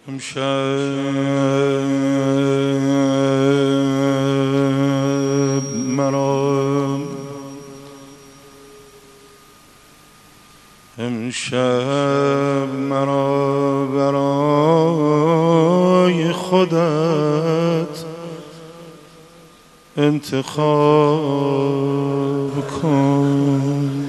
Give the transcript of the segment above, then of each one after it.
امشب مرا برای خودت انتخاب کن.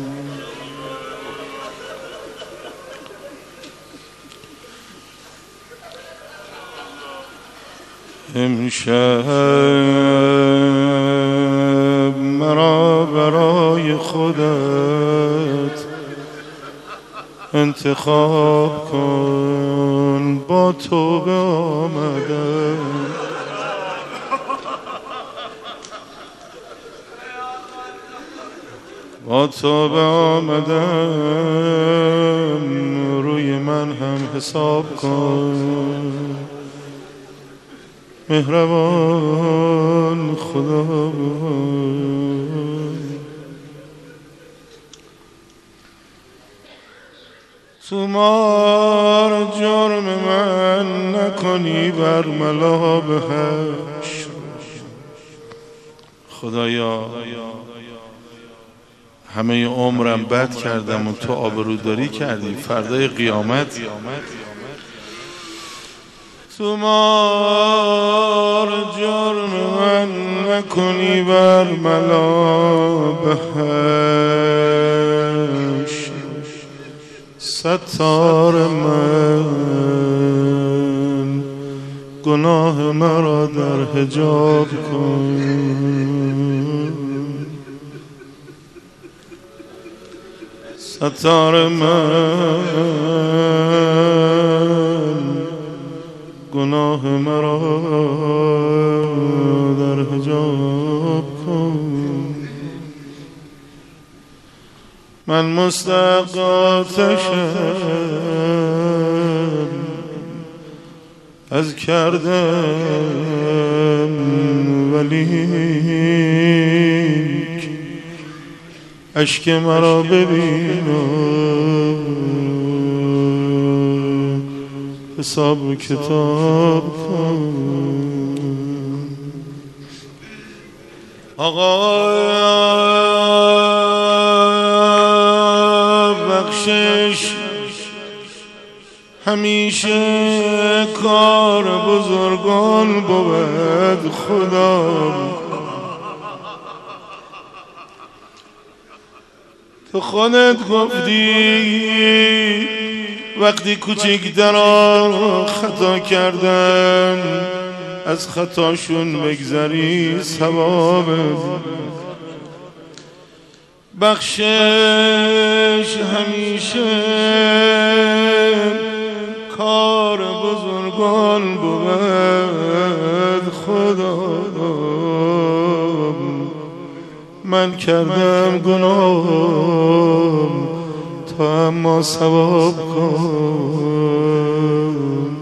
امشب مرا برای خودت انتخاب کن. با توبه آمدم روی من هم حساب کن. مهربان خدا تو مار جرم من نکنی برملا به حشر. خدایا همه عمرم بد کردم و تو آبروداری کردی. فردای قیامت تو مار جرم من نکنی برملا به حشر. ستار من گناه مرا در حجاب کن. ستار من گناه مرا در حجاب کن. من مستحق آتشم از کردم، ولیک اشک مرا ببین و حساب کتاب کن. آقا بخشش همیشه کار بزرگان بود. خدا تو خودت گفتی وقتی کوچکترا خطا کردن از خطاشون بگذری ثواب. بخشش همیشه کار بزرگان بود. خدا من کردم گناه تو اما ثواب کن،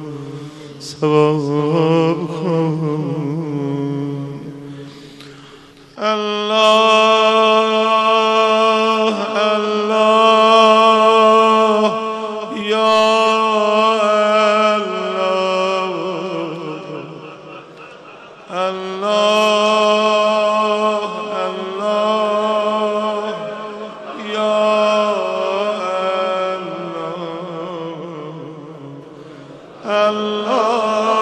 ثواب کن. الله الله یا الله الله الله یا الله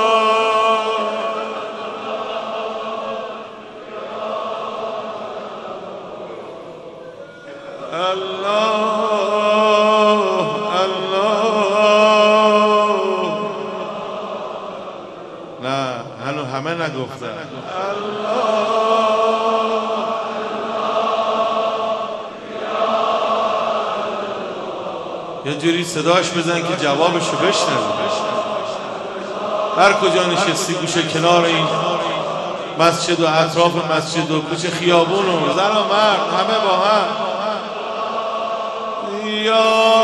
نه هنو همه نگفتن. یه جوری صداش بزن که جوابشو بشنوه. هر کجا نشستی گوشه کنار این مسجد و اطراف مسجد و کوچه خیابون و زن و مرد همه با هم یا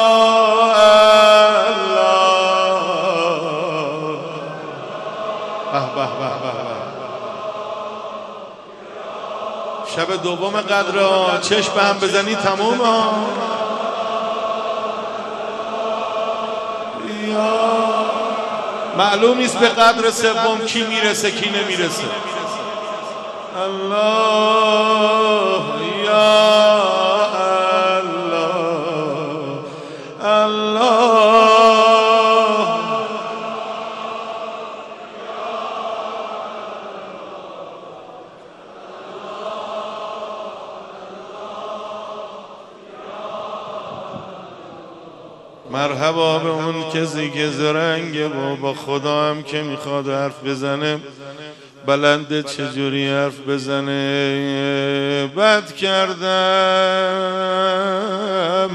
الله. شب دوم قدر چشم به هم بزنی تموم ها. معلوم نیست به قدر سوم کی میرسه کی نمیرسه. الله یا الله الله. مرحبا به اون کسی که زرنگه و با خدا هم که میخواد حرف بزنه بلنده چجوری حرف بزنه. بد کردم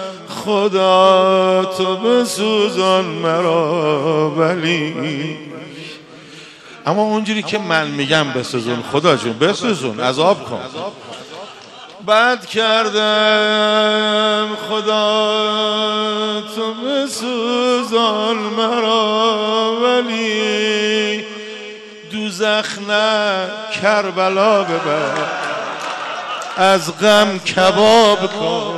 خدا تو بسوزان مرا ولی، اما اونجوری که من میگم بسوزون خدا جون بسوزون عذاب کن. بد کردم خدا تو بسوزان مرا ولی، دوزخ نه کربلا ببر از غم کباب کن.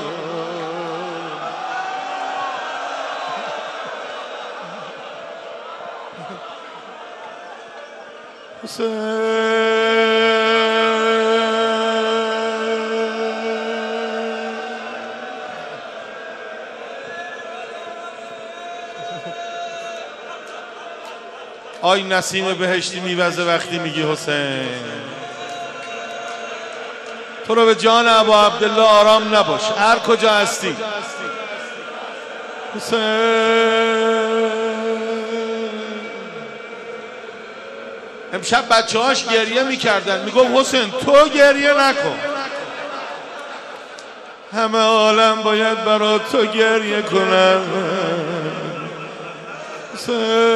آی نسیم بهشتی میوزه وقتی میگی حسین. تو رو به جان ابا عبدالله آرام نباش هر کجا هستی. حسین امشب بچه هاش گریه میکردن، میگم حسین تو گریه نکن، همه عالم باید برای تو گریه کنن. حسین